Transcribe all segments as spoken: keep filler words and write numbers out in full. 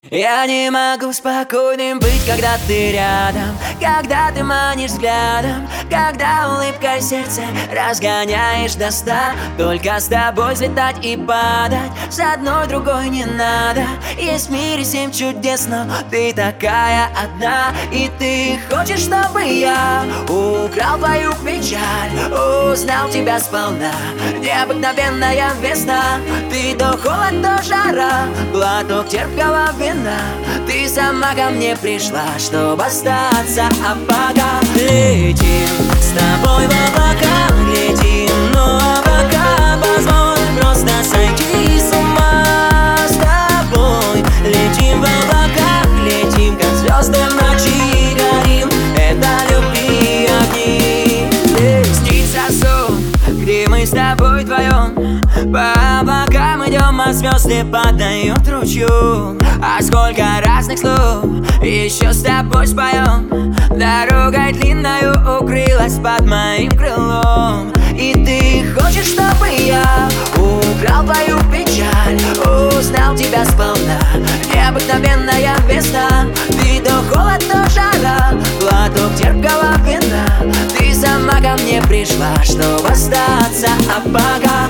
Я не могу спокойным быть, когда ты рядом, когда ты манишь взглядом, когда улыбкой сердце разгоняешь до ста. Только с тобой взлетать и падать, с одной другой не надо. Есть в мире семь чудес, но ты такая одна. И ты хочешь, чтобы я украл твою печаль, узнал тебя сполна. Необыкновенная весна, ты то холод, то жара, глоток терпкого вина. Ты сама ко мне пришла, чтобы остаться. А пока летим с тобой в облака, летим, но а пока позволь просто сойти с ума. С тобой летим в облака, летим, как звезды в ночи горим. Это любви огни. Снится сон, где мы с тобой вдвоем, по облакам идем, а звезды падают ручью. А сколько разных слов еще с тобой споем. Дорогой длинною укрылась под моим крылом. И ты хочешь, чтобы я украл твою печаль, узнал тебя сполна. Необыкновенная весна, ты то холод, то жара, глоток терпкого вина. Ты сама ко мне пришла, чтобы остаться. А пока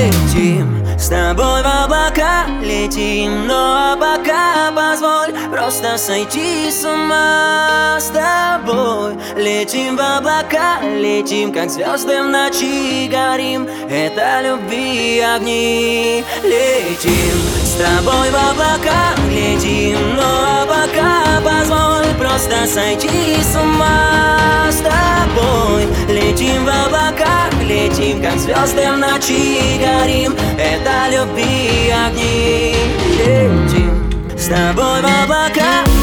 летим с тобой в облака, летим, но а пока позволь просто сойти с ума. С тобой летим в облака, летим, как звезды в ночи горим. Это любви огни. Летим с тобой в облака, летим, но а пока позволь просто сойти с ума. С тобой летим в облака, летим, как звезды в ночи горим. Это любви огни. Летим с тобой в облака,